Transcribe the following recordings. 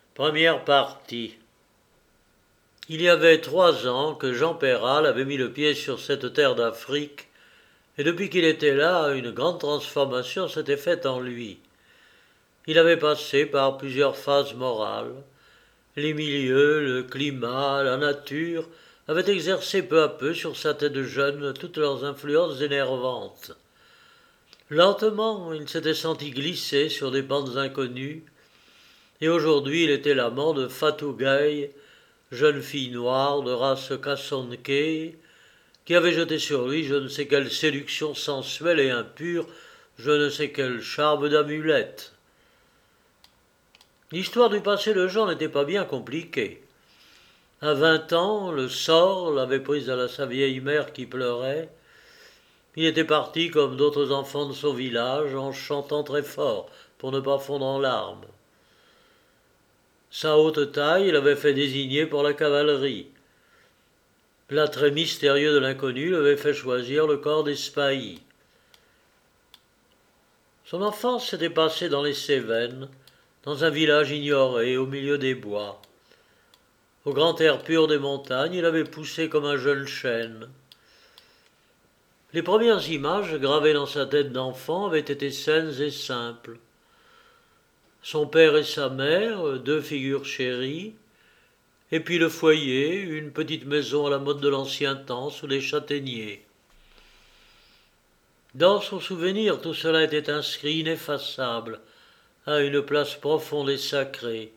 Première partie. Il y avait 3 ans que Jean Péral avait mis le pied sur cette terre d'Afrique, et depuis qu'il était là, une grande transformation s'était faite en lui. Il avait passé par plusieurs phases morales. Les milieux, le climat, la nature avaient exercé peu à peu sur sa tête jeune toutes leurs influences énervantes. Lentement, il s'était senti glisser sur des pentes inconnues, et aujourd'hui il était l'amant de Fatou Gaye, jeune fille noire de race Kassonké, qui avait jeté sur lui je ne sais quelle séduction sensuelle et impure, je ne sais quel charme d'amulette. L'histoire du passé de Jean n'était pas bien compliquée. À 20 ans, le sort l'avait prise à sa vieille mère qui pleurait. Il était parti comme d'autres enfants de son village, en chantant très fort pour ne pas fondre en larmes. Sa haute taille l'avait fait désigner pour la cavalerie. L'attrait mystérieux de l'inconnu l'avait fait choisir le corps des spahis. Son enfance s'était passée dans les Cévennes, dans un village ignoré au milieu des bois. Au grand air pur des montagnes, il avait poussé comme un jeune chêne. Les premières images gravées dans sa tête d'enfant avaient été saines et simples. Son père et sa mère, deux figures chéries, et puis le foyer, une petite maison à la mode de l'ancien temps sous les châtaigniers. Dans son souvenir, tout cela était inscrit ineffaçable, à une place profonde et sacrée.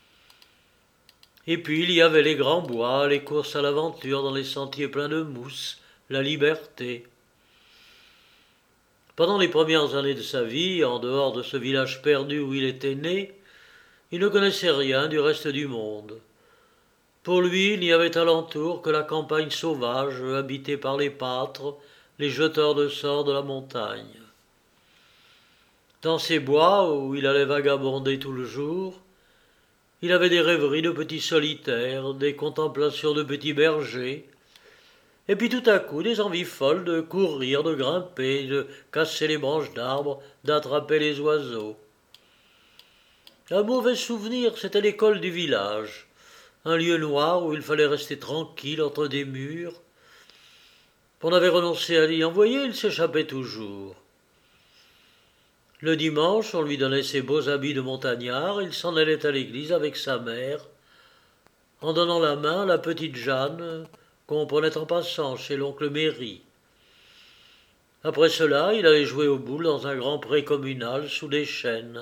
Et puis il y avait les grands bois, les courses à l'aventure dans les sentiers pleins de mousse, la liberté. Pendant les premières années de sa vie, en dehors de ce village perdu où il était né, il ne connaissait rien du reste du monde. Pour lui, il n'y avait alentour que la campagne sauvage, habitée par les pâtres, les jeteurs de sorts de la montagne. Dans ces bois, où il allait vagabonder tout le jour, il avait des rêveries de petits solitaires, des contemplations de petits bergers, et puis tout à coup des envies folles de courir, de grimper, de casser les branches d'arbres, d'attraper les oiseaux. Un mauvais souvenir, c'était l'école du village, un lieu noir où il fallait rester tranquille entre des murs. On avait renoncé à l'y envoyer, il s'échappait toujours. Le dimanche, on lui donnait ses beaux habits de montagnard, il s'en allait à l'église avec sa mère, en donnant la main à la petite Jeanne, qu'on prenait en passant chez l'oncle Méry. Après cela, il allait jouer aux boules dans un grand pré communal sous des chênes.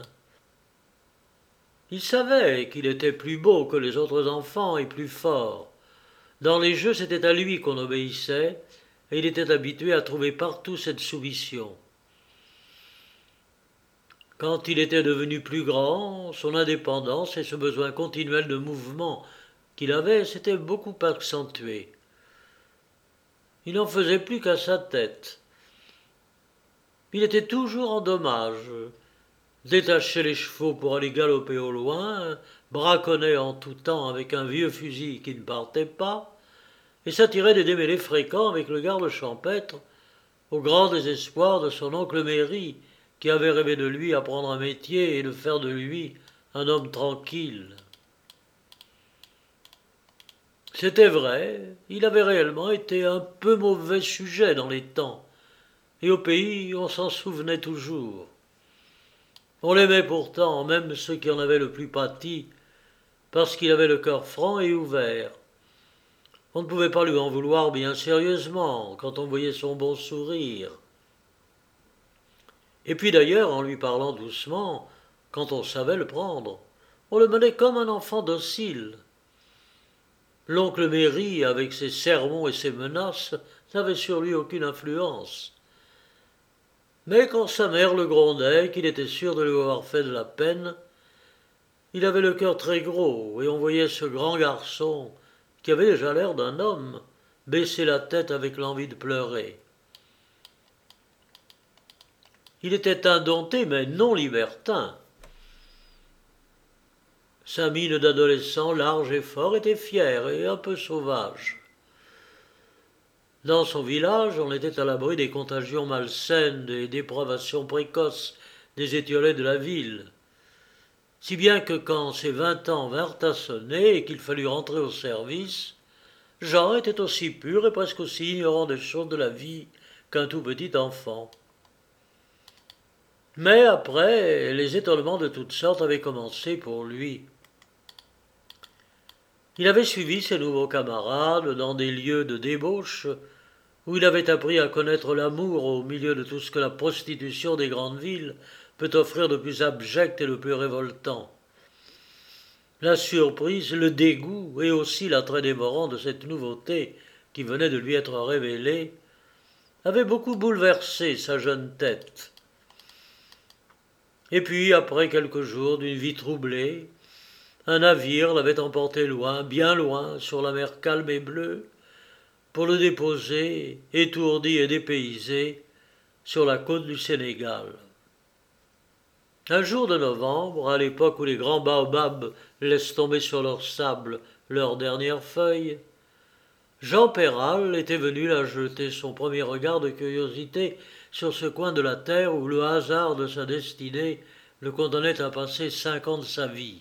Il savait qu'il était plus beau que les autres enfants et plus fort. Dans les jeux, c'était à lui qu'on obéissait, et il était habitué à trouver partout cette soumission. Quand il était devenu plus grand, son indépendance et ce besoin continuel de mouvement qu'il avait s'étaient beaucoup accentués. Il n'en faisait plus qu'à sa tête. Il était toujours en dommage, détachait les chevaux pour aller galoper au loin, braconnait en tout temps avec un vieux fusil qui ne partait pas, et s'attirait des démêlés fréquents avec le garde champêtre, au grand désespoir de son oncle Méry, qui avait rêvé de lui apprendre un métier et de faire de lui un homme tranquille. C'était vrai, il avait réellement été un peu mauvais sujet dans les temps, et au pays on s'en souvenait toujours. On l'aimait pourtant, même ceux qui en avaient le plus pâti, parce qu'il avait le cœur franc et ouvert. On ne pouvait pas lui en vouloir bien sérieusement quand on voyait son bon sourire. Et puis d'ailleurs, en lui parlant doucement, quand on savait le prendre, on le menait comme un enfant docile. L'oncle Méry, avec ses sermons et ses menaces, n'avait sur lui aucune influence. Mais quand sa mère le grondait, qu'il était sûr de lui avoir fait de la peine, il avait le cœur très gros, et on voyait ce grand garçon, qui avait déjà l'air d'un homme, baisser la tête avec l'envie de pleurer. Il était indompté, mais non libertin. Sa mine d'adolescent, large et fort, était fière et un peu sauvage. Dans son village, on était à l'abri des contagions malsaines, des dépravations précoces des étiolés de la ville. si bien que quand ses 20 ans vinrent à sonner et qu'il fallut rentrer au service, Jean était aussi pur et presque aussi ignorant des choses de la vie qu'un tout petit enfant. Mais après, les étonnements de toutes sortes avaient commencé pour lui. Il avait suivi ses nouveaux camarades dans des lieux de débauche où il avait appris à connaître l'amour au milieu de tout ce que la prostitution des grandes villes peut offrir de plus abject et de plus révoltant. La surprise, le dégoût et aussi l'attrait dévorant de cette nouveauté qui venait de lui être révélée avaient beaucoup bouleversé sa jeune tête. Et puis, après quelques jours d'une vie troublée, un navire l'avait emporté loin, bien loin, sur la mer calme et bleue, pour le déposer, étourdi et dépaysé, sur la côte du Sénégal. Un jour de novembre, à l'époque où les grands baobabs laissent tomber sur leur sable leurs dernières feuilles, Jean Péral était venu là jeter son premier regard de curiosité sur ce coin de la terre où le hasard de sa destinée le condamnait à passer 5 ans de sa vie.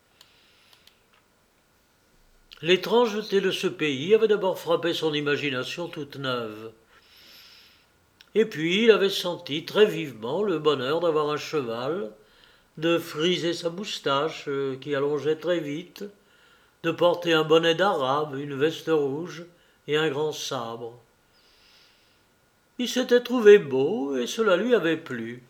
L'étrangeté de ce pays avait d'abord frappé son imagination toute neuve. Et puis il avait senti très vivement le bonheur d'avoir un cheval, de friser sa moustache qui allongeait très vite, de porter un bonnet d'arabe, une veste rouge et un grand sabre. Il s'était trouvé beau et cela lui avait plu.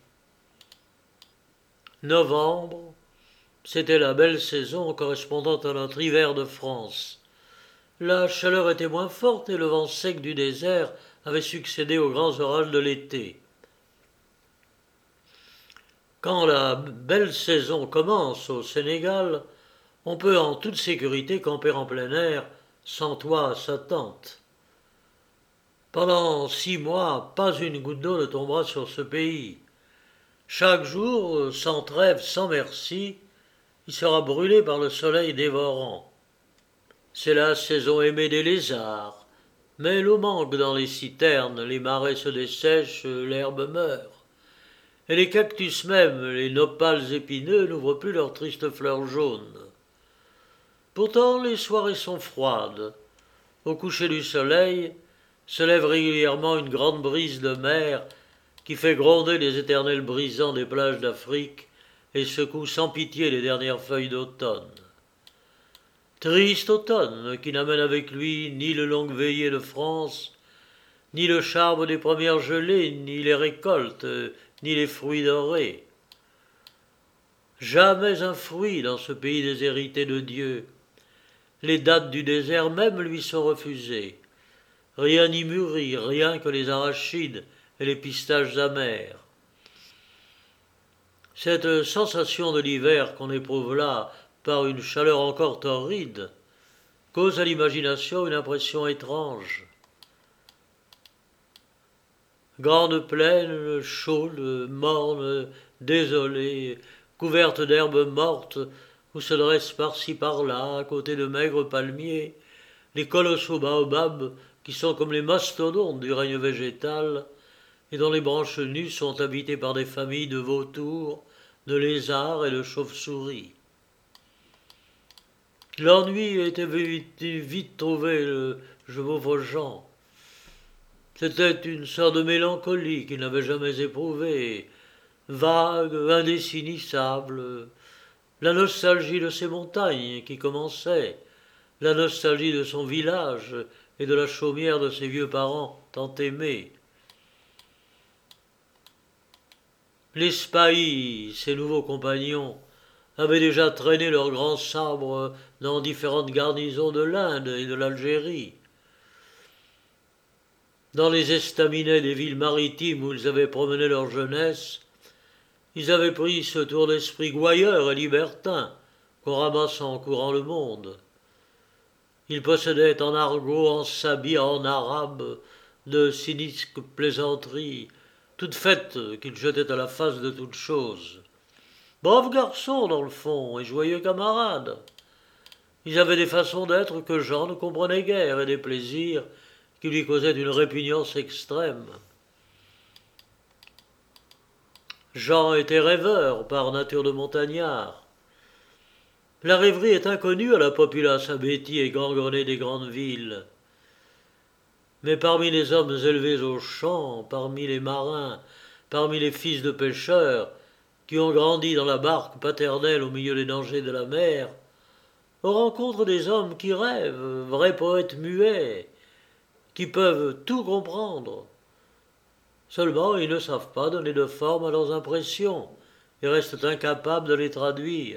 Novembre, c'était la belle saison correspondant à notre hiver de France. La chaleur était moins forte et le vent sec du désert avait succédé aux grands orages de l'été. Quand la belle saison commence au Sénégal, on peut en toute sécurité camper en plein air, sans toit à sa tente. Pendant 6 mois, pas une goutte d'eau ne tombera sur ce pays. Chaque jour, sans trêve, sans merci, il sera brûlé par le soleil dévorant. C'est la saison aimée des lézards, mais l'eau manque dans les citernes, les marais se dessèchent, l'herbe meurt. Et les cactus même, les nopals épineux, n'ouvrent plus leurs tristes fleurs jaunes. Pourtant, les soirées sont froides. Au coucher du soleil, se lève régulièrement une grande brise de mer qui fait gronder les éternels brisants des plages d'Afrique et secoue sans pitié les dernières feuilles d'automne. Triste automne qui n'amène avec lui ni les longues veillées de France, ni le charme des premières gelées, ni les récoltes, ni les fruits dorés. Jamais un fruit dans ce pays déshérité de Dieu. Les dattes du désert même lui sont refusées. Rien n'y mûrit, rien que les arachides et les pistaches amers. Cette sensation de l'hiver qu'on éprouve là par une chaleur encore torride cause à l'imagination une impression étrange. Grande plaine, chaude, morne, désolée, couverte d'herbes mortes, où se dressent par-ci par-là, à côté de maigres palmiers, les colossaux baobabs qui sont comme les mastodontes du règne végétal, et dont les branches nues sont habitées par des familles de vautours, de lézards et de chauves-souris. L'ennui était vite trouvé, je pauvre Jean. C'était une sorte de mélancolie qu'il n'avait jamais éprouvée, vague, indéfinissable, la nostalgie de ses montagnes qui commençaient, la nostalgie de son village et de la chaumière de ses vieux parents tant aimés. Les spahis, ses nouveaux compagnons, avaient déjà traîné leurs grands sabres dans différentes garnisons de l'Inde et de l'Algérie. Dans les estaminets des villes maritimes où ils avaient promené leur jeunesse, ils avaient pris ce tour d'esprit gouailleur et libertin qu'on ramasse en courant le monde. Ils possédaient en argot, en sabia, en arabe, de cyniques plaisanteries, toutes faites qu'ils jetaient à la face de toutes choses. Braves garçons, dans le fond, et joyeux camarades. Ils avaient des façons d'être que Jean ne comprenait guère et des plaisirs qui lui causaient une répugnance extrême. Jean était rêveur par nature de montagnard. La rêverie est inconnue à la populace abétie et gangrenée des grandes villes. Mais parmi les hommes élevés aux champs, parmi les marins, parmi les fils de pêcheurs, qui ont grandi dans la barque paternelle au milieu des dangers de la mer, on rencontre des hommes qui rêvent, vrais poètes muets, qui peuvent tout comprendre. Seulement, ils ne savent pas donner de forme à leurs impressions et restent incapables de les traduire.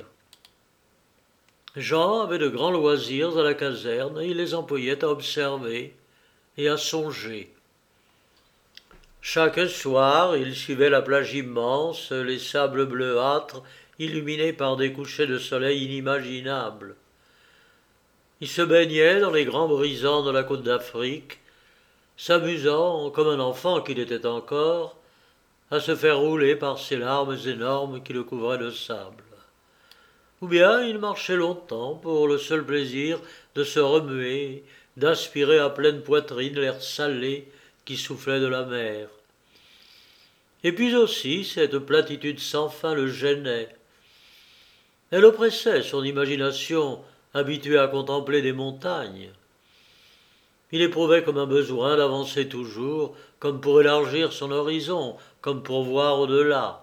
Jean avait de grands loisirs à la caserne et il les employait à observer et à songer. Chaque soir, il suivait la plage immense, les sables bleuâtres illuminés par des couchers de soleil inimaginables. Il se baignait dans les grands brisants de la côte d'Afrique, s'amusant, comme un enfant qu'il était encore, à se faire rouler par ces larmes énormes qui le couvraient de sable. Ou bien il marchait longtemps pour le seul plaisir de se remuer, d'aspirer à pleine poitrine l'air salé qui soufflait de la mer. Et puis aussi cette platitude sans fin le gênait. Elle oppressait son imagination habituée à contempler des montagnes. Il éprouvait comme un besoin d'avancer toujours, comme pour élargir son horizon, comme pour voir au-delà.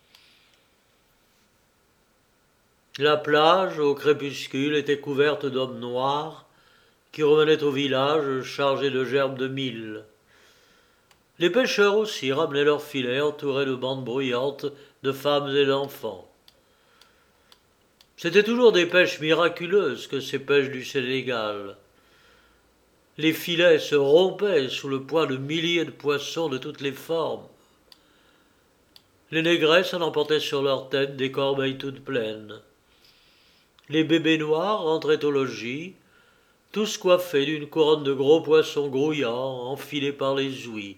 La plage, au crépuscule, était couverte d'hommes noirs qui revenaient au village chargés de gerbes de mil. Les pêcheurs aussi ramenaient leurs filets entourés de bandes bruyantes de femmes et d'enfants. C'étaient toujours des pêches miraculeuses que ces pêches du Sénégal. Les filets se rompaient sous le poids de milliers de poissons de toutes les formes. Les négresses en emportaient sur leurs têtes des corbeilles toutes pleines. Les bébés noirs rentraient au logis, tous coiffés d'une couronne de gros poissons grouillants enfilés par les ouïes.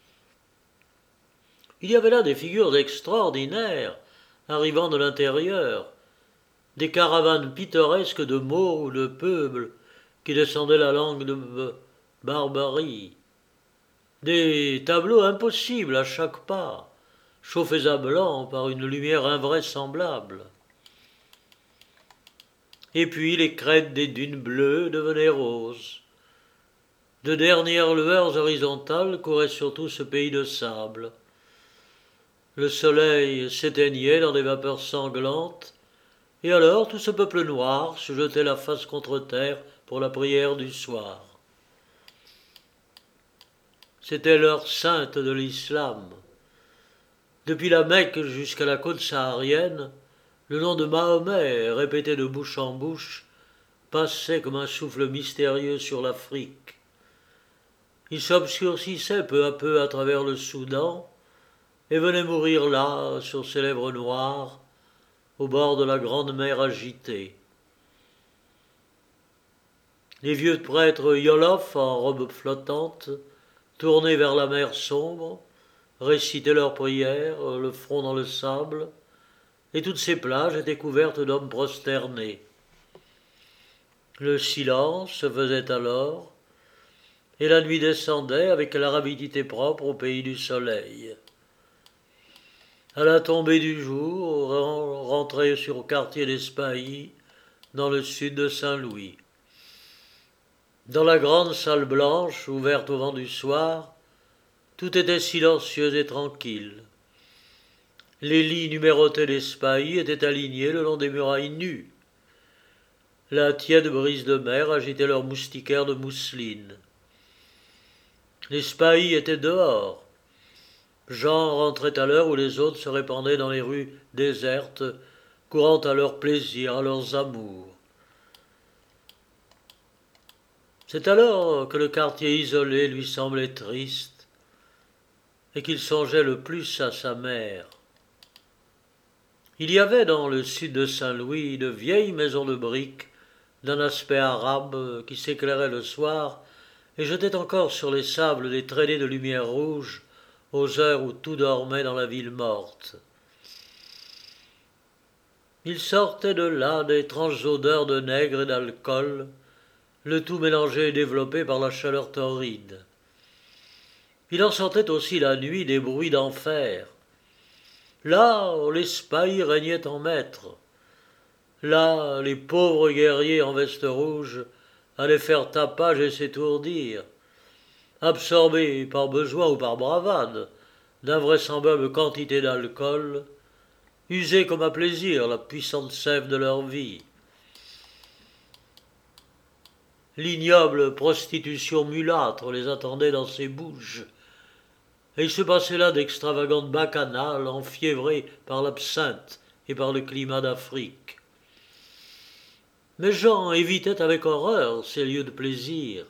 Il y avait là des figures extraordinaires, arrivant de l'intérieur, des caravanes pittoresques de Maures ou de Peubles qui descendaient la langue de Barbarie, des tableaux impossibles à chaque pas, chauffés à blanc par une lumière invraisemblable. Et puis les crêtes des dunes bleues devenaient roses. De dernières lueurs horizontales couraient sur tout ce pays de sable. Le soleil s'éteignait dans des vapeurs sanglantes, et alors tout ce peuple noir se jetait la face contre terre pour la prière du soir. C'était l'heure sainte de l'islam. Depuis la Mecque jusqu'à la côte saharienne, le nom de Mahomet, répété de bouche en bouche, passait comme un souffle mystérieux sur l'Afrique. Il s'obscurcissait peu à peu à travers le Soudan et venait mourir là, sur ses lèvres noires, au bord de la grande mer agitée. Les vieux prêtres Yolof, en robe flottante, tournés vers la mer sombre, récitaient leurs prières, le front dans le sable, et toutes ces plages étaient couvertes d'hommes prosternés. Le silence se faisait alors, et la nuit descendait avec la rapidité propre au pays du soleil. À la tombée du jour, rentrait sur le quartier d'Espailly, dans le sud de Saint-Louis. Dans la grande salle blanche, ouverte au vent du soir, tout était silencieux et tranquille. Les lits numérotés d'Espailly étaient alignés le long des murailles nues. La tiède brise de mer agitait leurs moustiquaires de mousseline. Les spahis étaient dehors. Jean rentrait à l'heure où les autres se répandaient dans les rues désertes, courant à leurs plaisirs, à leurs amours. C'est alors que le quartier isolé lui semblait triste et qu'il songeait le plus à sa mère. Il y avait dans le sud de Saint-Louis de vieilles maisons de briques d'un aspect arabe qui s'éclairaient le soir et jetaient encore sur les sables des traînées de lumière rouge aux heures où tout dormait dans la ville morte. Il sortait de là d'étranges odeurs de nègre et d'alcool, le tout mélangé et développé par la chaleur torride. Il en sortait aussi la nuit des bruits d'enfer. Là, les spahis régnaient en maîtres. Là, les pauvres guerriers en veste rouge allaient faire tapage et s'étourdir, absorbés par besoin ou par bravade d'invraisemblables quantités d'alcool, usaient comme à plaisir la puissante sève de leur vie. L'ignoble prostitution mulâtre les attendait dans ces bouges, et il se passait là d'extravagantes bacchanales enfiévrées par l'absinthe et par le climat d'Afrique. Mais Jean évitait avec horreur ces lieux de plaisir.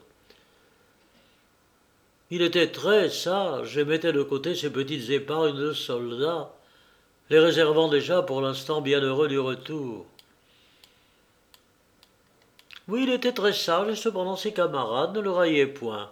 Il était très sage et mettait de côté ses petites épargnes de soldat, les réservant déjà pour l'instant bienheureux du retour. Oui, il était très sage et cependant ses camarades ne le raillaient point.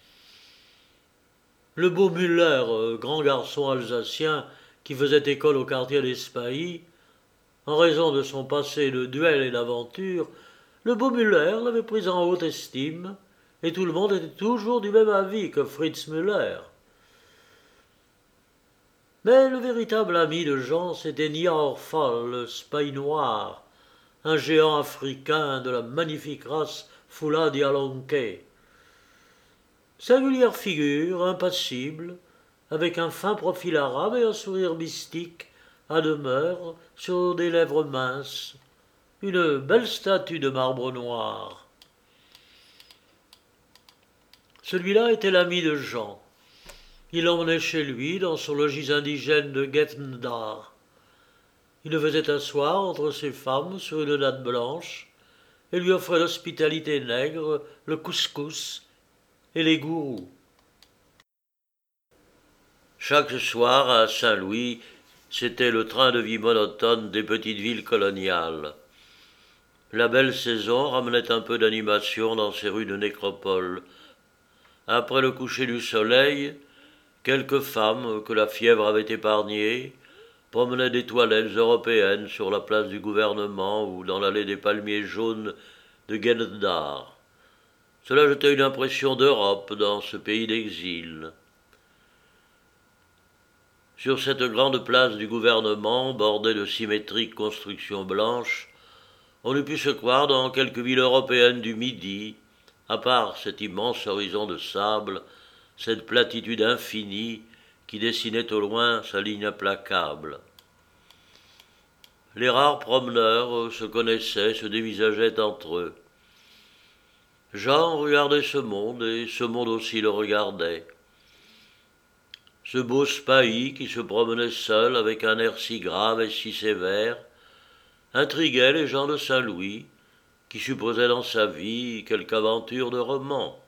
Le beau Muller, grand garçon alsacien qui faisait école au quartier des Spahis, en raison de son passé de duel et d'aventure, le beau Muller l'avait pris en haute estime, et tout le monde était toujours du même avis que Fritz Müller. Mais le véritable ami de Jean, c'était Niarfal, le Spahi noir, un géant africain de la magnifique race Fula Dialonke. Singulière figure, impassible, avec un fin profil arabe et un sourire mystique, à demeure, sur des lèvres minces, une belle statue de marbre noir. Celui-là était l'ami de Jean. Il l'emmenait chez lui, dans son logis indigène de Guetndar. Il le faisait asseoir entre ses femmes sur une natte blanche et lui offrait l'hospitalité nègre, le couscous et les gourous. Chaque soir, à Saint-Louis, c'était le train de vie monotone des petites villes coloniales. La belle saison ramenait un peu d'animation dans ces rues de nécropole. Après le coucher du soleil, quelques femmes que la fièvre avait épargnées promenaient des toilettes européennes sur la place du gouvernement ou dans l'allée des palmiers jaunes de Guetndar. Cela jetait une impression d'Europe dans ce pays d'exil. Sur cette grande place du gouvernement, bordée de symétriques constructions blanches, on eût pu se croire dans quelque ville européenne du Midi, à part cet immense horizon de sable, cette platitude infinie qui dessinait au loin sa ligne implacable. Les rares promeneurs se connaissaient, se dévisageaient entre eux. Jean regardait ce monde, et ce monde aussi le regardait. Ce beau Spahi qui se promenait seul avec un air si grave et si sévère, intriguait les gens de Saint-Louis, qui supposaient dans sa vie quelque aventure de roman.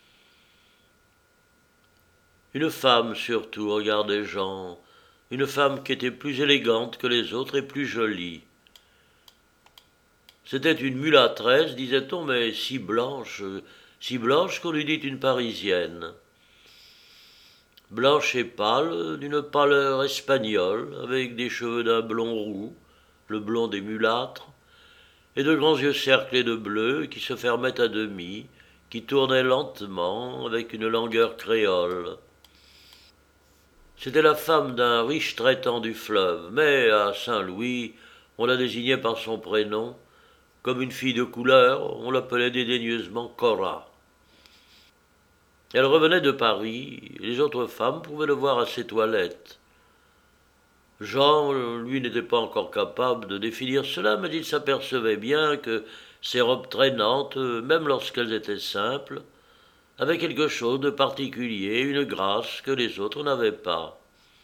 Une femme surtout regardait Jean, une femme qui était plus élégante que les autres et plus jolie. C'était une mulâtresse, disait-on, mais si blanche qu'on eût dit une Parisienne. Blanche et pâle, d'une pâleur espagnole, avec des cheveux d'un blond roux, le blond des mulâtres, et de grands yeux cerclés de bleu qui se fermaient à demi, qui tournaient lentement avec une langueur créole. C'était la femme d'un riche traitant du fleuve, mais à Saint-Louis, on la désignait par son prénom. Comme une fille de couleur, on l'appelait dédaigneusement Cora. Elle revenait de Paris, et les autres femmes pouvaient le voir à ses toilettes. Jean, lui, n'était pas encore capable de définir cela, mais il s'apercevait bien que ces robes traînantes, même lorsqu'elles étaient simples, avaient quelque chose de particulier, une grâce que les autres n'avaient pas.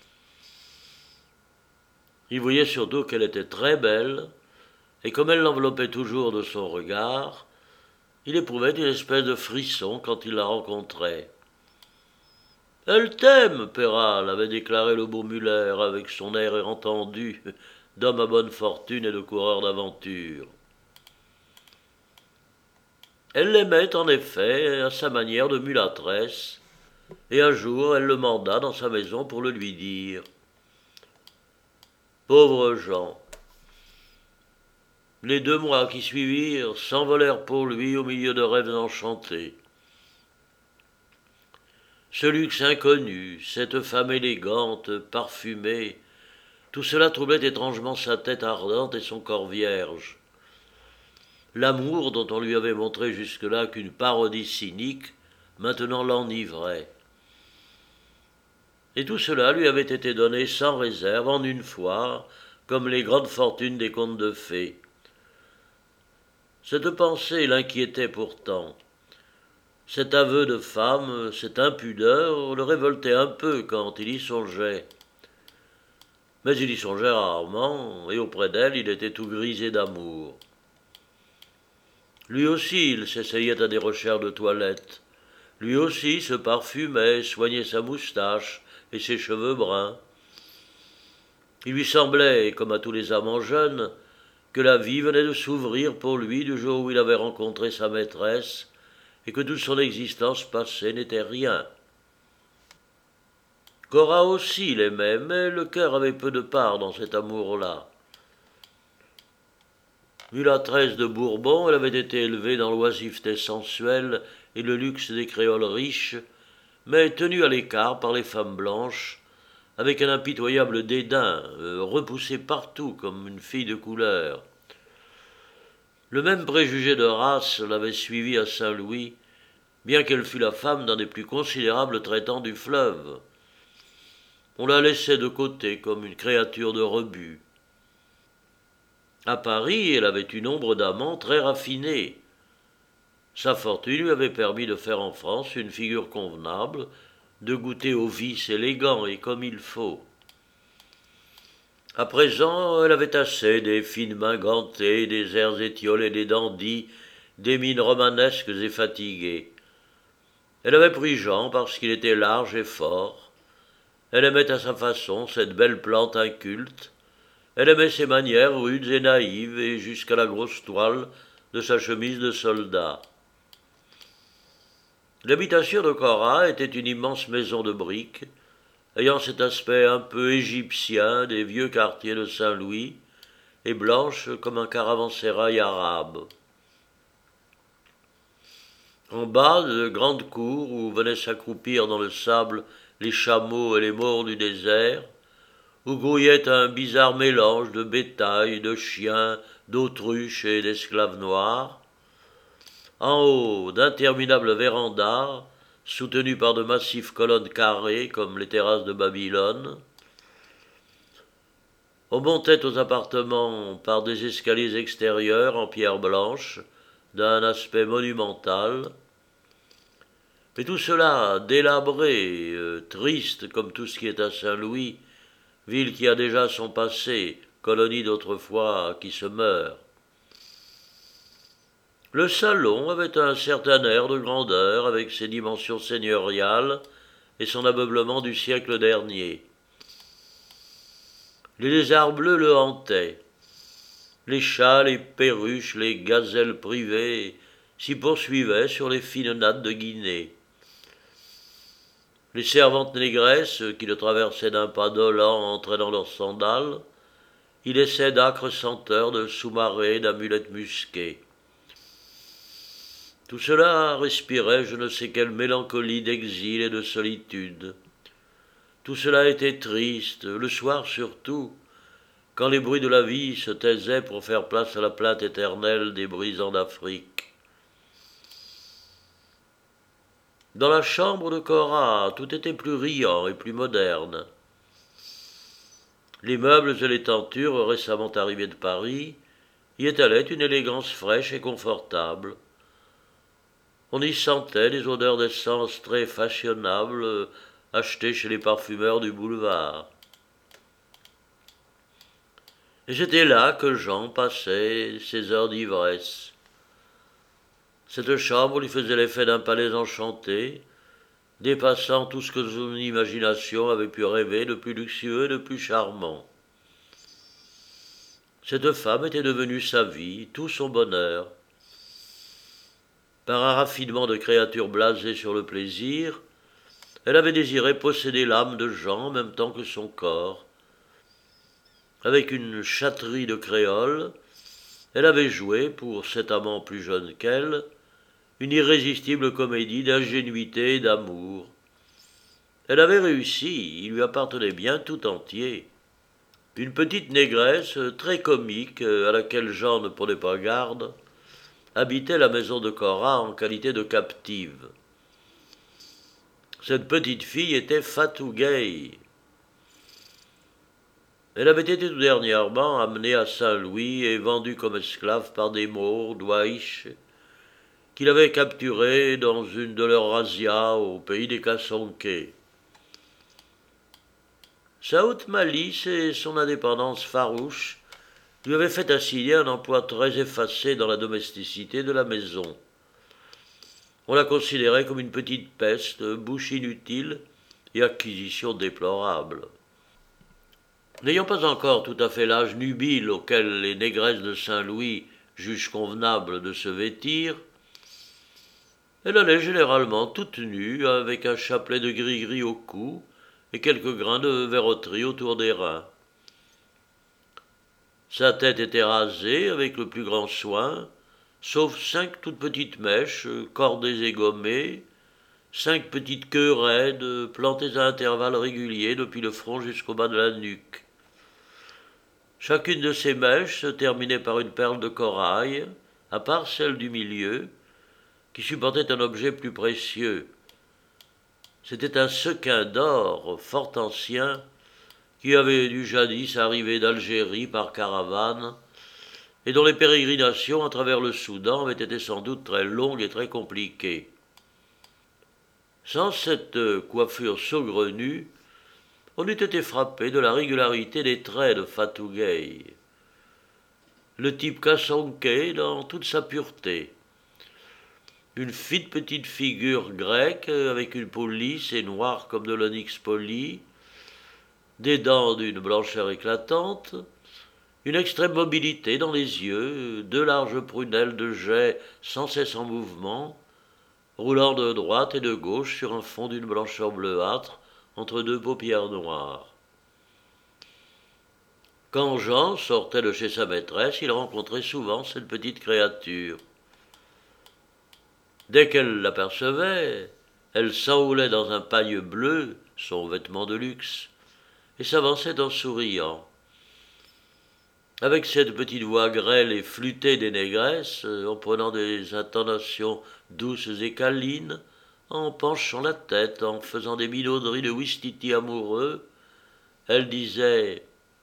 Il voyait surtout qu'elle était très belle, et comme elle l'enveloppait toujours de son regard, il éprouvait une espèce de frisson quand il la rencontrait. « Elle t'aime, Péral », avait déclaré le beau Muller avec son air entendu d'homme à bonne fortune et de coureur d'aventure. Elle l'aimait en effet à sa manière de mulâtresse, et un jour elle le manda dans sa maison pour le lui dire. Pauvre Jean. Les 2 mois qui suivirent s'envolèrent pour lui au milieu de rêves enchantés. Ce luxe inconnu, cette femme élégante, parfumée, tout cela troublait étrangement sa tête ardente et son corps vierge. L'amour dont on lui avait montré jusque-là qu'une parodie cynique, maintenant l'enivrait. Et tout cela lui avait été donné sans réserve, en une fois, comme les grandes fortunes des contes de fées. Cette pensée l'inquiétait pourtant. Cet aveu de femme, cette impudeur, le révoltait un peu quand il y songeait. Mais il y songeait rarement, et auprès d'elle il était tout grisé d'amour. Lui aussi il s'essayait à des recherches de toilette. Lui aussi se parfumait, soignait sa moustache et ses cheveux bruns. Il lui semblait, comme à tous les amants jeunes, que la vie venait de s'ouvrir pour lui du jour où il avait rencontré sa maîtresse, et que toute son existence passée n'était rien. Cora aussi l'aimait, mais le cœur avait peu de part dans cet amour-là. Mulâtresse de Bourbon, elle avait été élevée dans l'oisiveté sensuelle et le luxe des créoles riches, mais tenue à l'écart par les femmes blanches, avec un impitoyable dédain, repoussée partout comme une fille de couleur. Le même préjugé de race l'avait suivie à Saint-Louis, bien qu'elle fût la femme d'un des plus considérables traitants du fleuve. On la laissait de côté comme une créature de rebut. À Paris, elle avait une ombre d'amant très raffinée. Sa fortune lui avait permis de faire en France une figure convenable, de goûter au vice élégant et comme il faut. À présent, elle avait assez des fines mains gantées, des airs étiolés et des dandys, des mines romanesques et fatiguées. Elle avait pris Jean parce qu'il était large et fort. Elle aimait à sa façon cette belle plante inculte. Elle aimait ses manières rudes et naïves et jusqu'à la grosse toile de sa chemise de soldat. L'habitation de Cora était une immense maison de briques, ayant cet aspect un peu égyptien des vieux quartiers de Saint-Louis, et blanche comme un caravansérail arabe. En bas, de grandes cours où venaient s'accroupir dans le sable les chameaux et les maures du désert, où grouillait un bizarre mélange de bétail, de chiens, d'autruches et d'esclaves noirs. En haut, d'interminables vérandas, soutenues par de massives colonnes carrées comme les terrasses de Babylone. On montait aux appartements par des escaliers extérieurs en pierre blanche, d'un aspect monumental. Mais tout cela délabré, triste comme tout ce qui est à Saint-Louis, ville qui a déjà son passé, colonie d'autrefois qui se meurt. Le salon avait un certain air de grandeur avec ses dimensions seigneuriales et son ameublement du siècle dernier. Les lézards bleus le hantaient. Les chats, les perruches, les gazelles privées s'y poursuivaient sur les fines nattes de Guinée. Les servantes négresses, qui le traversaient d'un pas dolent en traînant leurs sandales, y laissaient d'âcres senteurs de sous-marées, d'amulettes musquées. Tout cela respirait je ne sais quelle mélancolie d'exil et de solitude. Tout cela était triste, le soir surtout, quand les bruits de la vie se taisaient pour faire place à la plainte éternelle des brisants d'Afrique. Dans la chambre de Cora, tout était plus riant et plus moderne. Les meubles et les tentures récemment arrivés de Paris y étalaient une élégance fraîche et confortable. On y sentait des odeurs d'essence très fashionables achetées chez les parfumeurs du boulevard. Et c'était là que Jean passait ses heures d'ivresse. Cette chambre lui faisait l'effet d'un palais enchanté, dépassant tout ce que son imagination avait pu rêver de plus luxueux et de plus charmant. Cette femme était devenue sa vie, tout son bonheur. Par un raffinement de créature blasée sur le plaisir, elle avait désiré posséder l'âme de Jean en même temps que son corps. Avec une chatterie de créole, elle avait joué, pour cet amant plus jeune qu'elle, une irrésistible comédie d'ingénuité et d'amour. Elle avait réussi, il lui appartenait bien tout entier. Une petite négresse très comique, à laquelle Jean ne prenait pas garde, habitait la maison de Cora en qualité de captive. Cette petite fille était Fatou Gueye. Elle avait été tout dernièrement amenée à Saint-Louis et vendue comme esclave par des Maures d'Ouaïch qui l'avaient capturée dans une de leurs razzias au pays des Kassonké. Sa haute malice et son indépendance farouche lui avaient fait assigner un emploi très effacé dans la domesticité de la maison. On la considérait comme une petite peste, bouche inutile et acquisition déplorable. N'ayant pas encore tout à fait l'âge nubile auquel les négresses de Saint-Louis jugent convenable de se vêtir, elle allait généralement toute nue, avec un chapelet de gris-gris au cou et quelques grains de verroterie autour des reins. Sa tête était rasée avec le plus grand soin, sauf 5 toutes petites mèches, cordées et gommées, 5 petites queues raides, plantées à intervalles réguliers depuis le front jusqu'au bas de la nuque. Chacune de ces mèches se terminait par une perle de corail, à part celle du milieu, qui supportait un objet plus précieux. C'était un sequin d'or fort ancien, qui avait dû jadis arriver d'Algérie par caravane, et dont les pérégrinations à travers le Soudan avaient été sans doute très longues et très compliquées. Sans cette coiffure saugrenue, on eût été frappé de la régularité des traits de Fatou Gueye. Le type Kassonké dans toute sa pureté. Une fine petite figure grecque avec une peau lisse et noire comme de l'onyx poli, des dents d'une blancheur éclatante, une extrême mobilité dans les yeux, 2 larges prunelles de jais sans cesse en mouvement, roulant de droite et de gauche sur un fond d'une blancheur bleuâtre entre 2 paupières noires. Quand Jean sortait de chez sa maîtresse, il rencontrait souvent cette petite créature. Dès qu'elle l'apercevait, elle s'enroulait dans un pagne bleu, son vêtement de luxe, et s'avançait en souriant. Avec cette petite voix grêle et flûtée des négresses, en prenant des intonations douces et câlines, en penchant la tête, en faisant des minauderies de ouistiti amoureux, elle disait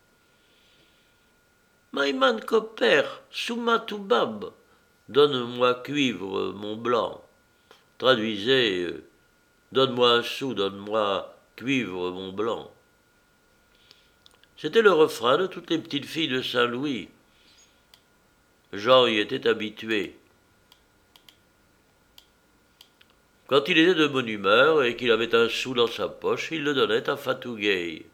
« Maïman Koper, Souma Toubab, donne-moi cuivre, mon blanc. » Traduisez « Donne-moi un sou, donne-moi cuivre, mon blanc. » C'était le refrain de toutes les petites filles de Saint-Louis. Jean y était habitué. Quand il était de bonne humeur et qu'il avait un sou dans sa poche, il le donnait à Fatou Gueye.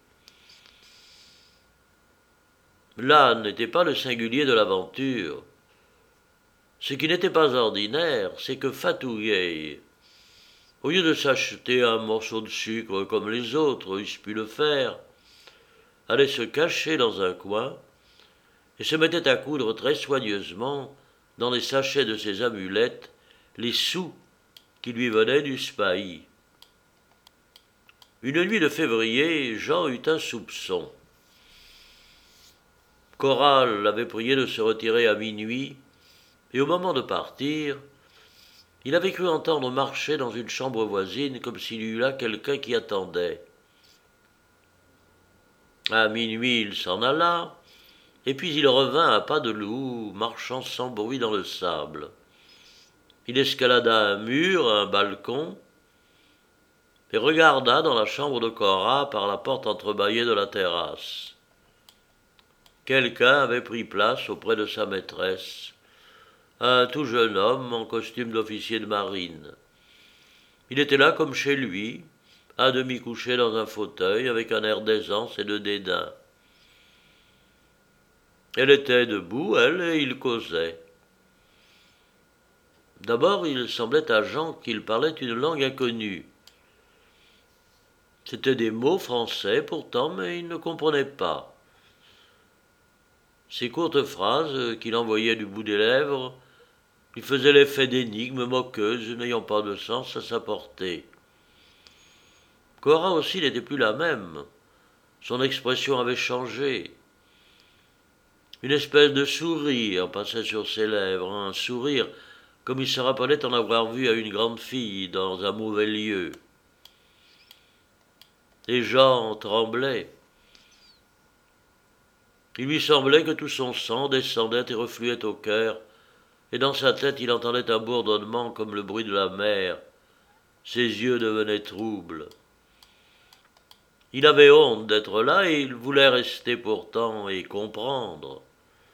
Là n'était pas le singulier de l'aventure. Ce qui n'était pas ordinaire, c'est que Fatou Gueye, au lieu de s'acheter un morceau de sucre comme les autres eussent pu le faire, allait se cacher dans un coin et se mettait à coudre très soigneusement, dans les sachets de ses amulettes, les sous qui lui venaient du Spahi. Une nuit de février, Jean eut un soupçon. Cora l'avait prié de se retirer à minuit, et au moment de partir, il avait cru entendre marcher dans une chambre voisine comme s'il y eût là quelqu'un qui attendait. À minuit, il s'en alla, et puis il revint à pas de loup, marchant sans bruit dans le sable. Il escalada un mur, un balcon, et regarda dans la chambre de Cora par la porte entrebâillée de la terrasse. Quelqu'un avait pris place auprès de sa maîtresse, un tout jeune homme en costume d'officier de marine. Il était là comme chez lui, à demi couché dans un fauteuil, avec un air d'aisance et de dédain. Elle était debout, elle, et il causait. D'abord, il semblait à Jean qu'il parlait une langue inconnue. C'étaient des mots français pourtant, mais il ne comprenait pas. Ces courtes phrases qu'il envoyait du bout des lèvres lui faisaient l'effet d'énigmes moqueuses n'ayant pas de sens à sa portée. Cora aussi n'était plus la même. Son expression avait changé. Une espèce de sourire passait sur ses lèvres, un sourire comme il se rappelait en avoir vu à une grande fille dans un mauvais lieu. Et Jean tremblait. Il lui semblait que tout son sang descendait et refluait au cœur, et dans sa tête il entendait un bourdonnement comme le bruit de la mer. Ses yeux devenaient troubles. Il avait honte d'être là et il voulait rester pourtant et comprendre.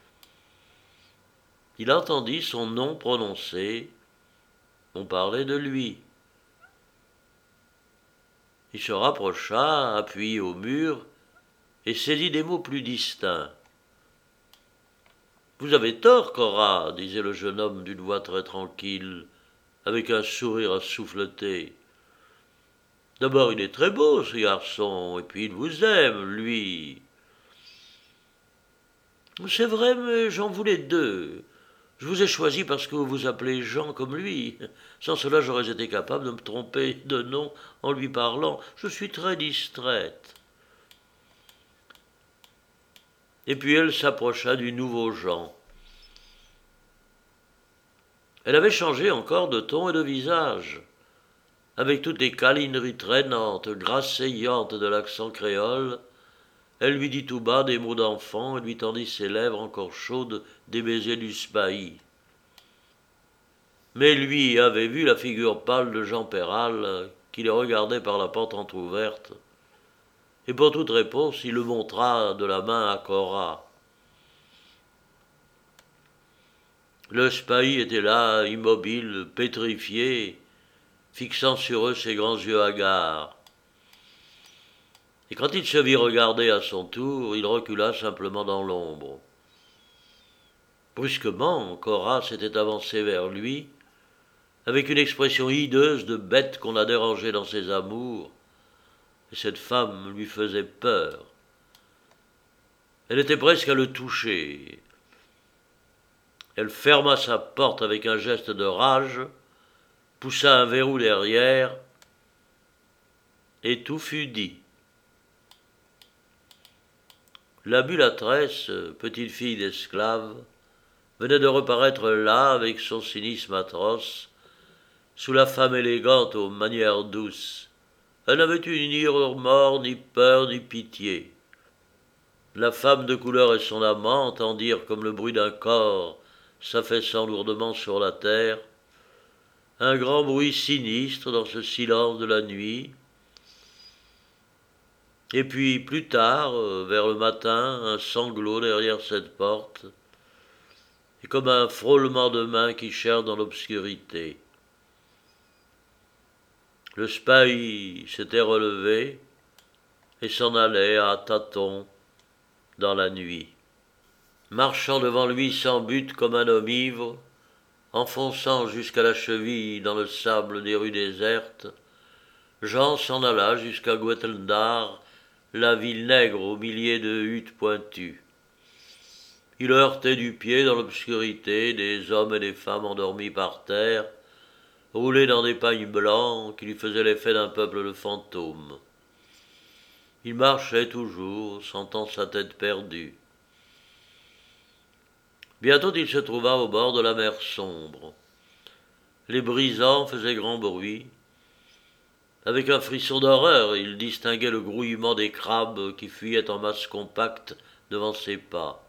Il entendit son nom prononcé. On parlait de lui. Il se rapprocha, appuyé au mur, et saisit des mots plus distincts. « Vous avez tort, Cora, disait le jeune homme d'une voix très tranquille, avec un sourire à souffleter. D'abord, il est très beau, ce garçon, et puis il vous aime, lui. C'est vrai, mais j'en voulais deux. Je vous ai choisi parce que vous vous appelez Jean comme lui. Sans cela, j'aurais été capable de me tromper de nom en lui parlant. Je suis très distraite. » Et puis elle s'approcha du nouveau Jean. Elle avait changé encore de ton et de visage. Avec toutes les câlineries traînantes, grasseillantes de l'accent créole, elle lui dit tout bas des mots d'enfant et lui tendit ses lèvres encore chaudes des baisers du spahis. Mais lui avait vu la figure pâle de Jean Péral, qui les regardait par la porte entr'ouverte, et pour toute réponse, il le montra de la main à Cora. Le spahis était là, immobile, pétrifié, fixant sur eux ses grands yeux hagards. Et quand il se vit regarder à son tour, il recula simplement dans l'ombre. Brusquement, Cora s'était avancée vers lui, avec une expression hideuse de bête qu'on a dérangée dans ses amours, et cette femme lui faisait peur. Elle était presque à le toucher. Elle ferma sa porte avec un geste de rage, poussa un verrou derrière, et tout fut dit. La mulâtresse, petite fille d'esclave, venait de reparaître là avec son cynisme atroce, sous la femme élégante aux manières douces. Elle n'avait eu ni remords, ni peur, ni pitié. La femme de couleur et son amant entendirent comme le bruit d'un corps s'affaissant lourdement sur la terre, un grand bruit sinistre dans ce silence de la nuit. Et puis, plus tard, vers le matin, un sanglot derrière cette porte, et comme un frôlement de mains qui cherchent dans l'obscurité. Le spahis s'était relevé et s'en allait à tâtons dans la nuit. Marchant devant lui sans but comme un homme ivre, enfonçant jusqu'à la cheville dans le sable des rues désertes, Jean s'en alla jusqu'à Guettendar, la ville nègre aux milliers de huttes pointues. Il heurtait du pied dans l'obscurité des hommes et des femmes endormis par terre, roulés dans des pagnes blancs qui lui faisaient l'effet d'un peuple de fantômes. Il marchait toujours, sentant sa tête perdue. Bientôt il se trouva au bord de la mer sombre. Les brisants faisaient grand bruit. Avec un frisson d'horreur, il distinguait le grouillement des crabes qui fuyaient en masse compacte devant ses pas.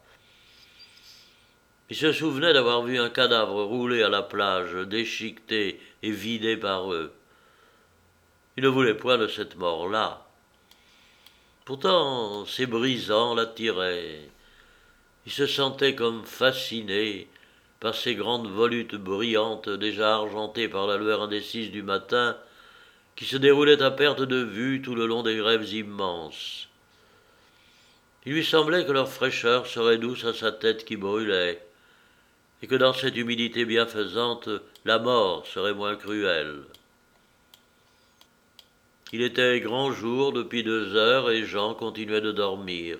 Il se souvenait d'avoir vu un cadavre rouler à la plage, déchiqueté et vidé par eux. Il ne voulait point de cette mort-là. Pourtant, ces brisants l'attiraient. Il se sentait comme fasciné par ces grandes volutes brillantes déjà argentées par la lueur indécise du matin qui se déroulaient à perte de vue tout le long des grèves immenses. Il lui semblait que leur fraîcheur serait douce à sa tête qui brûlait, et que dans cette humidité bienfaisante, la mort serait moins cruelle. Il était grand jour depuis 2 heures et Jean continuait de dormir.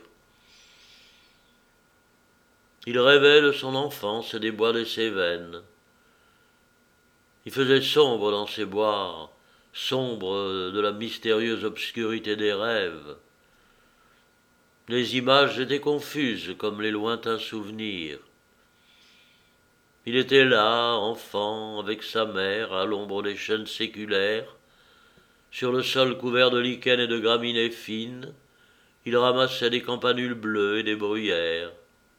Il rêvait de son enfance et des bois des Cévennes. Il faisait sombre dans ces bois, sombre de la mystérieuse obscurité des rêves. Les images étaient confuses comme les lointains souvenirs. Il était là, enfant, avec sa mère, à l'ombre des chênes séculaires. Sur le sol couvert de lichens et de graminées fines, il ramassait des campanules bleues et des bruyères.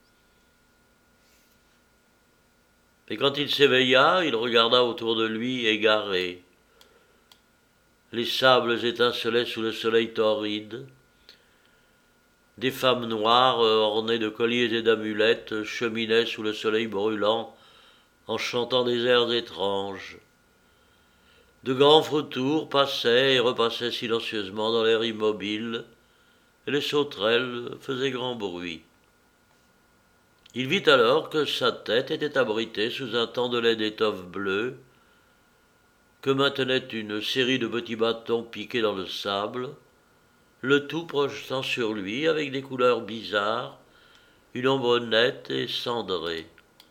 Et quand il s'éveilla, il regarda autour de lui, égaré. Les sables étincelaient sous le soleil torride. Des femmes noires, ornées de colliers et d'amulettes, cheminaient sous le soleil brûlant, en chantant des airs étranges. De grands vautours passaient et repassaient silencieusement dans l'air immobile, et les sauterelles faisaient grand bruit. Il vit alors que sa tête était abritée sous un tandelet d'étoffe bleue, que maintenait une série de petits bâtons piqués dans le sable, le tout projetant sur lui, avec des couleurs bizarres, une ombre nette et cendrée.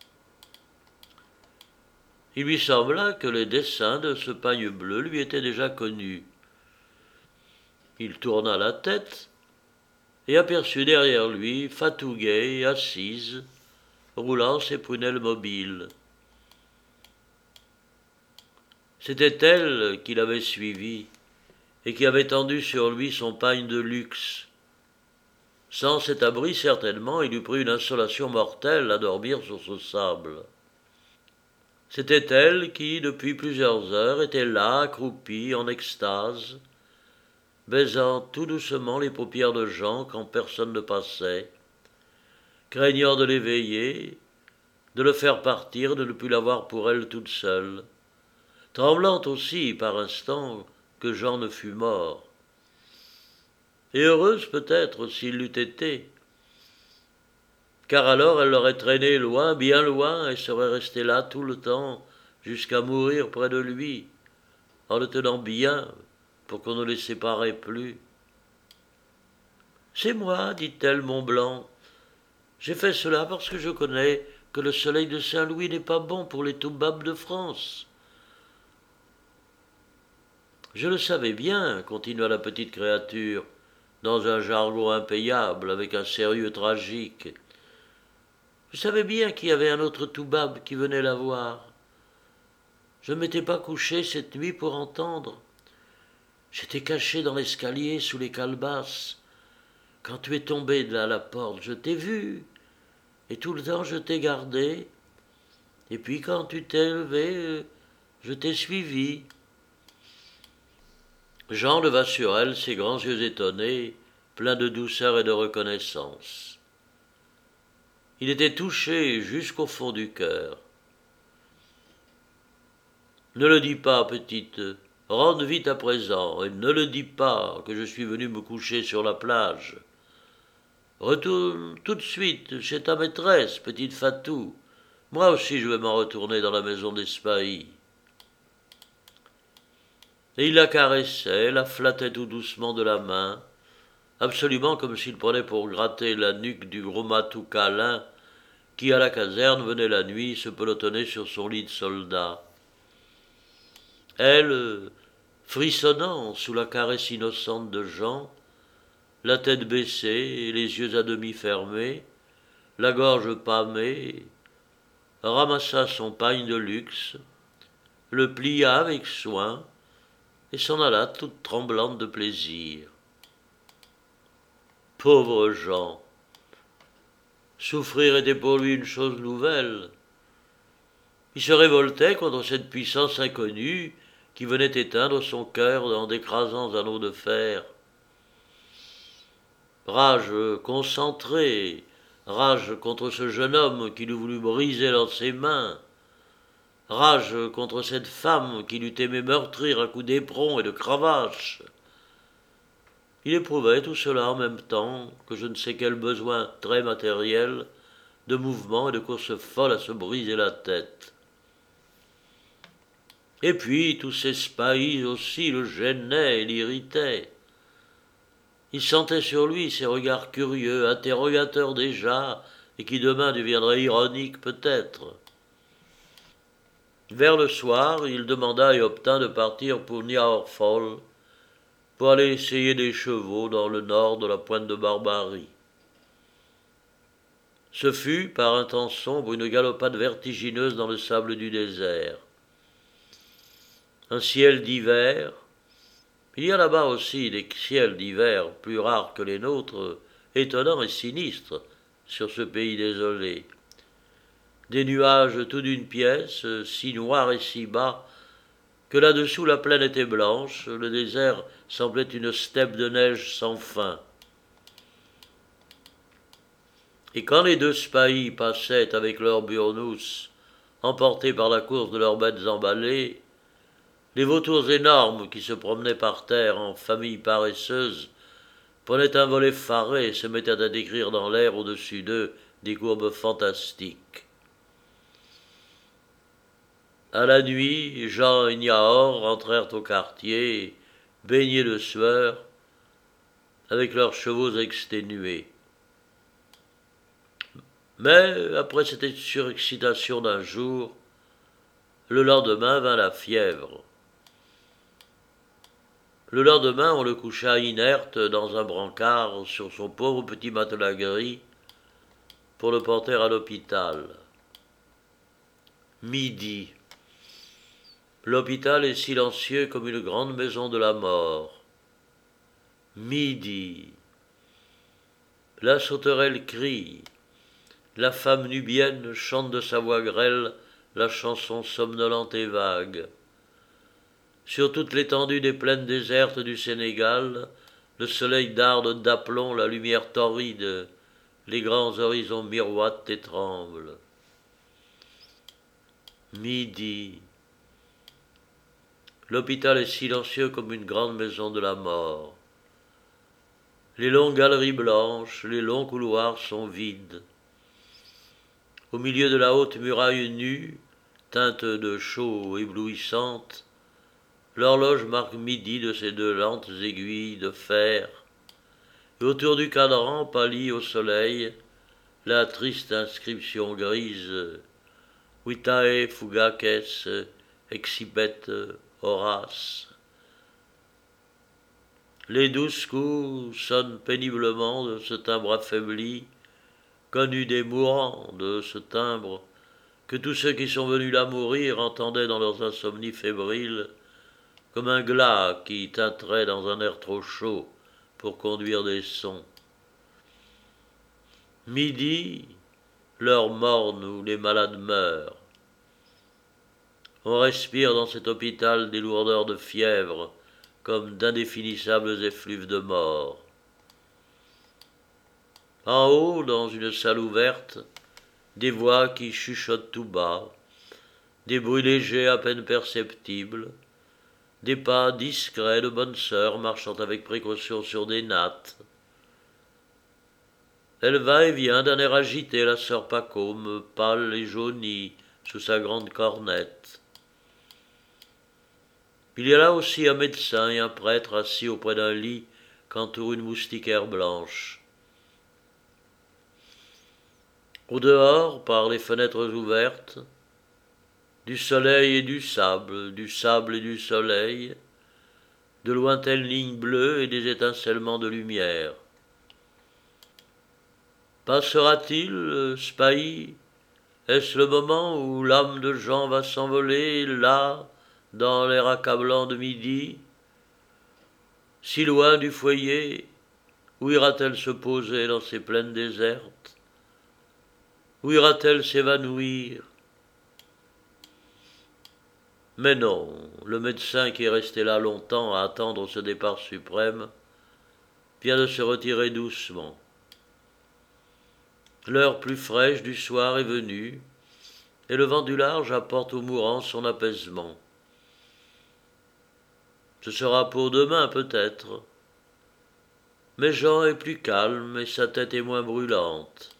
Il lui sembla que les dessins de ce pagne bleu lui étaient déjà connus. Il tourna la tête et aperçut derrière lui Fatouguet assise, roulant ses prunelles mobiles. C'était elle qui l'avait suivi et qui avait tendu sur lui son pagne de luxe. Sans cet abri, certainement, il eût pris une insolation mortelle à dormir sur ce sable. C'était elle qui, depuis plusieurs heures, était là, accroupie, en extase, baisant tout doucement les paupières de Jean quand personne ne passait, craignant de l'éveiller, de le faire partir, de ne plus l'avoir pour elle toute seule, tremblant aussi, par instants, que Jean ne fût mort. Et heureuse peut-être s'il l'eût été, car alors elle l'aurait traîné loin, bien loin, et serait restée là tout le temps, jusqu'à mourir près de lui, en le tenant bien, pour qu'on ne les séparait plus. « C'est moi, dit-elle, mon blanc. J'ai fait cela parce que je connais que le soleil de Saint-Louis n'est pas bon pour les toubabs de France. » Je le savais bien, continua la petite créature, dans un jargon impayable, avec un sérieux tragique. Je savais bien qu'il y avait un autre toubab qui venait la voir. Je ne m'étais pas couché cette nuit pour entendre. J'étais caché dans l'escalier sous les calebasses. Quand tu es tombé de là à la porte, je t'ai vu, et tout le temps je t'ai gardé. Et puis quand tu t'es levé, je t'ai suivi. Jean leva sur elle ses grands yeux étonnés, pleins de douceur et de reconnaissance. Il était touché jusqu'au fond du cœur. « Ne le dis pas, petite, rentre vite à présent, et ne le dis pas que je suis venu me coucher sur la plage. Retourne tout de suite chez ta maîtresse, petite Fatou. Moi aussi je vais m'en retourner dans la maison des Spahis. » Et il la caressait, la flattait tout doucement de la main, absolument comme s'il prenait pour gratter la nuque du gros matou câlin qui, à la caserne, venait la nuit se pelotonner sur son lit de soldat. Elle, frissonnant sous la caresse innocente de Jean, la tête baissée et les yeux à demi fermés, la gorge pâmée, ramassa son pagne de luxe, le plia avec soin et s'en alla toute tremblante de plaisir. Pauvre Jean! Souffrir était pour lui une chose nouvelle. Il se révoltait contre cette puissance inconnue qui venait éteindre son cœur dans d'écrasants anneaux de fer. Rage concentrée, rage contre ce jeune homme qui l'eût voulu briser dans ses mains, rage contre cette femme qui l'eût aimé meurtrir à coups d'éperon et de cravache. Il éprouvait tout cela en même temps que je ne sais quel besoin très matériel de mouvement et de course folle à se briser la tête. Et puis tous ces spahis aussi le gênaient et l'irritaient. Il sentait sur lui ces regards curieux, interrogateurs déjà, et qui demain deviendraient ironiques peut-être. Vers le soir, il demanda et obtint de partir pour Niaorfol, pour aller essayer des chevaux dans le nord de la pointe de Barbarie. Ce fut, par un temps sombre, une galopade vertigineuse dans le sable du désert. Un ciel d'hiver. Il y a là-bas aussi des ciels d'hiver, plus rares que les nôtres, étonnants et sinistres, sur ce pays désolé. Des nuages tout d'une pièce, si noirs et si bas, que là-dessous la plaine était blanche, le désert semblait une steppe de neige sans fin. Et quand les deux spahis passaient avec leurs burnous, emportés par la course de leurs bêtes emballées, les vautours énormes qui se promenaient par terre en famille paresseuse prenaient un vol effaré et se mettaient à décrire dans l'air au-dessus d'eux des courbes fantastiques. À la nuit, Jean et Niahor rentrèrent au quartier, baignés de sueur, avec leurs chevaux exténués. Mais, après cette surexcitation d'un jour, le lendemain vint la fièvre. Le lendemain, on le coucha inerte dans un brancard sur son pauvre petit matelas gris pour le porter à l'hôpital. Midi. L'hôpital est silencieux comme une grande maison de la mort. Midi. La sauterelle crie. La femme nubienne chante de sa voix grêle la chanson somnolente et vague. Sur toute l'étendue des plaines désertes du Sénégal, le soleil darde d'aplomb la lumière torride, les grands horizons miroitent et tremblent. Midi. L'hôpital est silencieux comme une grande maison de la mort. Les longues galeries blanches, les longs couloirs sont vides. Au milieu de la haute muraille nue, teinte de chaux éblouissante, l'horloge marque midi de ses deux lentes aiguilles de fer, et autour du cadran pâlit au soleil la triste inscription grise Vitae fugaces excipet Horace. Les 12 coups sonnent péniblement de ce timbre affaibli, connu des mourants, de ce timbre que tous ceux qui sont venus là mourir entendaient dans leurs insomnies fébriles, comme un glas qui tinterait dans un air trop chaud pour conduire des sons. Midi, l'heure morne où les malades meurent. On respire dans cet hôpital des lourdeurs de fièvre, comme d'indéfinissables effluves de mort. En haut, dans une salle ouverte, des voix qui chuchotent tout bas, des bruits légers à peine perceptibles, des pas discrets de bonnes sœurs marchant avec précaution sur des nattes. Elle va et vient d'un air agité, la sœur Pacôme, pâle et jaunie, sous sa grande cornette. Il y a là aussi un médecin et un prêtre assis auprès d'un lit qu'entoure une moustiquaire blanche. Au dehors, par les fenêtres ouvertes, du soleil et du sable et du soleil, de lointaines lignes bleues et des étincellements de lumière. Passera-t-il, Spahi? Est-ce le moment où l'âme de Jean va s'envoler, là, dans l'air accablant de midi? Si loin du foyer, où ira-t-elle se poser dans ces plaines désertes? Où ira-t-elle s'évanouir? Mais non, le médecin qui est resté là longtemps à attendre ce départ suprême vient de se retirer doucement. L'heure plus fraîche du soir est venue, et le vent du large apporte au mourant son apaisement. Ce sera pour demain peut-être, mais Jean est plus calme et sa tête est moins brûlante.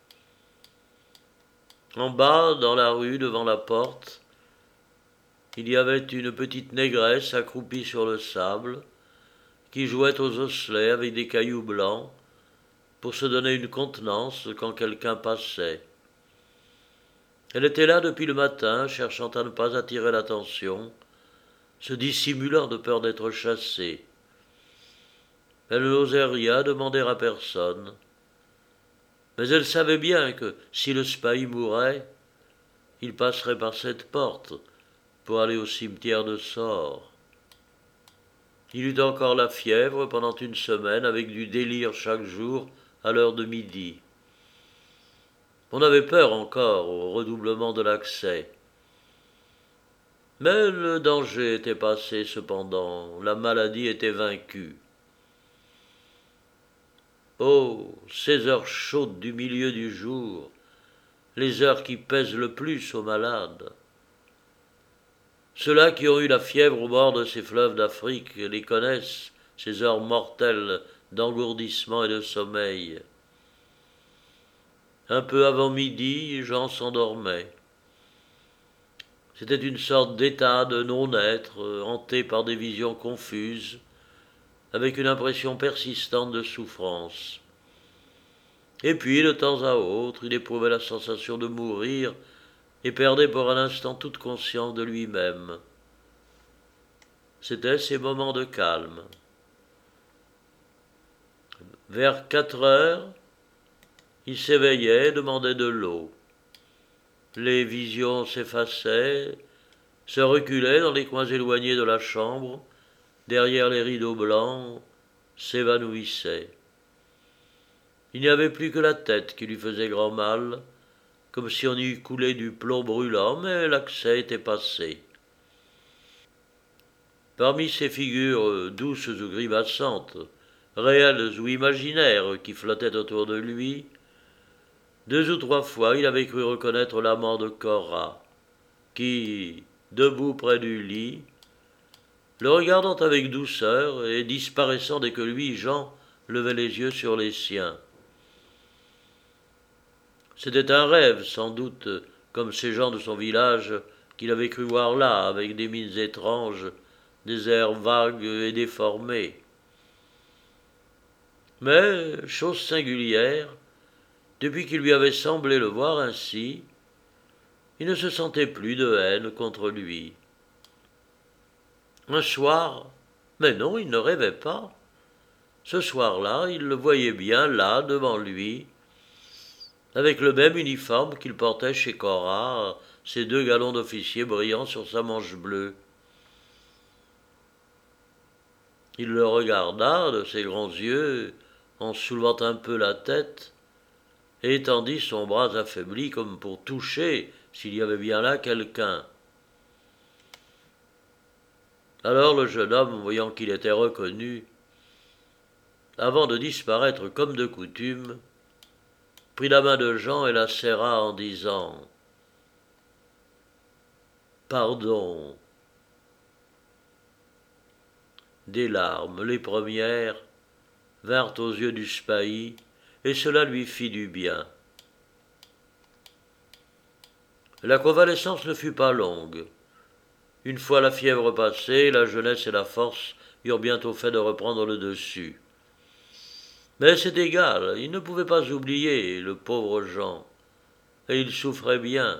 En bas, dans la rue, devant la porte, il y avait une petite négresse accroupie sur le sable, qui jouait aux osselets avec des cailloux blancs pour se donner une contenance quand quelqu'un passait. Elle était là depuis le matin, cherchant à ne pas attirer l'attention, se dissimulant de peur d'être chassée. Elle n'osait rien demander à personne. Mais elle savait bien que si le Spahis mourait, il passerait par cette porte pour aller au cimetière de Sort. Il eut encore la fièvre pendant une semaine avec du délire chaque jour à l'heure de midi. On avait peur encore au redoublement de l'accès. Mais le danger était passé cependant, la maladie était vaincue. Oh, ces heures chaudes du milieu du jour, les heures qui pèsent le plus aux malades. Ceux-là qui ont eu la fièvre au bord de ces fleuves d'Afrique les connaissent, ces heures mortelles d'engourdissement et de sommeil. Un peu avant midi, Jean s'endormait. C'était une sorte d'état de non-être, hanté par des visions confuses, avec une impression persistante de souffrance. Et puis, de temps à autre, il éprouvait la sensation de mourir et perdait pour un instant toute conscience de lui-même. C'étaient ces moments de calme. Vers 4 heures, il s'éveillait, demandait de l'eau. Les visions s'effaçaient, se reculaient dans les coins éloignés de la chambre, derrière les rideaux blancs, s'évanouissaient. Il n'y avait plus que la tête qui lui faisait grand mal, comme si on y eût coulé du plomb brûlant, mais l'accès était passé. Parmi ces figures douces ou grimaçantes, réelles ou imaginaires qui flottaient autour de lui, 2 ou 3 fois il avait cru reconnaître l'amant de Cora, qui, debout près du lit, le regardant avec douceur et disparaissant dès que lui, Jean, levait les yeux sur les siens. C'était un rêve, sans doute, comme ces gens de son village qu'il avait cru voir là, avec des mines étranges, des airs vagues et déformés. Mais, chose singulière, depuis qu'il lui avait semblé le voir ainsi, il ne se sentait plus de haine contre lui. Un soir, mais non, il ne rêvait pas. Ce soir-là, il le voyait bien là, devant lui, avec le même uniforme qu'il portait chez Cora, ses 2 galons d'officier brillant sur sa manche bleue. Il le regarda de ses grands yeux, en soulevant un peu la tête, et étendit son bras affaibli comme pour toucher s'il y avait bien là quelqu'un. Alors le jeune homme, voyant qu'il était reconnu, avant de disparaître comme de coutume, prit la main de Jean et la serra en disant « Pardon ». Des larmes, les premières, vinrent aux yeux du Spahis, et cela lui fit du bien. La convalescence ne fut pas longue. Une fois la fièvre passée, la jeunesse et la force eurent bientôt fait de reprendre le dessus. Mais c'est égal, il ne pouvait pas oublier le pauvre Jean, et il souffrait bien.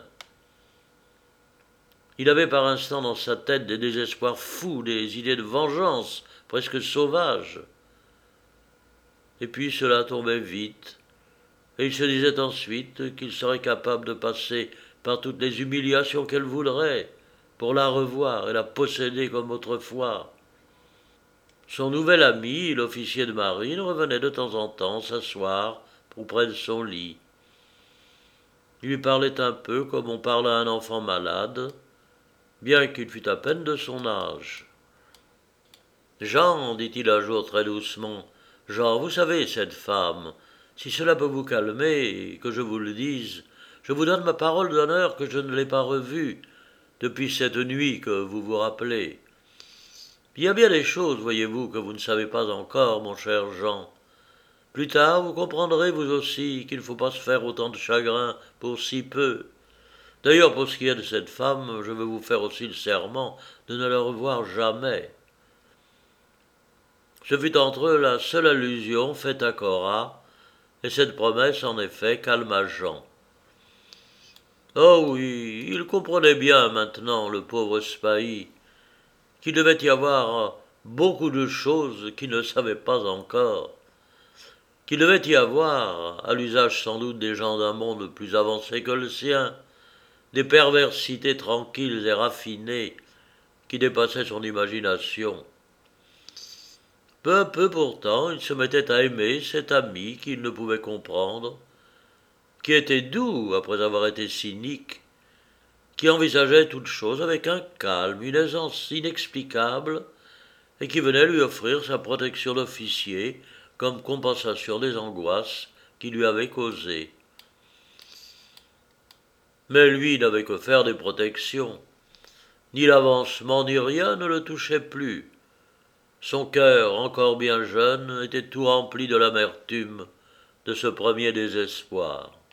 Il avait par instant dans sa tête des désespoirs fous, des idées de vengeance presque sauvages. Et puis cela tombait vite, et il se disait ensuite qu'il serait capable de passer par toutes les humiliations qu'elle voudrait pour la revoir et la posséder comme autrefois. Son nouvel ami, l'officier de marine, revenait de temps en temps s'asseoir auprès de son lit. Il lui parlait un peu comme on parle à un enfant malade, bien qu'il fût à peine de son âge. « Jean, dit-il un jour très doucement, Jean, vous savez, cette femme, si cela peut vous calmer, et que je vous le dise, je vous donne ma parole d'honneur que je ne l'ai pas revue depuis cette nuit que vous vous rappelez. Il y a bien des choses, voyez-vous, que vous ne savez pas encore, mon cher Jean. Plus tard, vous comprendrez, vous aussi, qu'il ne faut pas se faire autant de chagrin pour si peu. D'ailleurs, pour ce qui est de cette femme, je veux vous faire aussi le serment de ne la revoir jamais. » Ce fut entre eux la seule allusion faite à Cora, et cette promesse, en effet, calma Jean. Oh oui, il comprenait bien maintenant, le pauvre Spahis, qu'il devait y avoir beaucoup de choses qu'il ne savait pas encore. qu'il devait y avoir, à l'usage sans doute des gens d'un monde plus avancé que le sien, des perversités tranquilles et raffinées qui dépassaient son imagination. Peu à peu pourtant, il se mettait à aimer cet ami qu'il ne pouvait comprendre, qui était doux après avoir été cynique, qui envisageait toute chose avec un calme, une aisance inexplicable, et qui venait lui offrir sa protection d'officier comme compensation des angoisses qu'il lui avait causées. Mais lui n'avait que faire des protections. Ni l'avancement ni rien ne le touchait plus. Son cœur, encore bien jeune, était tout rempli de l'amertume de ce premier désespoir.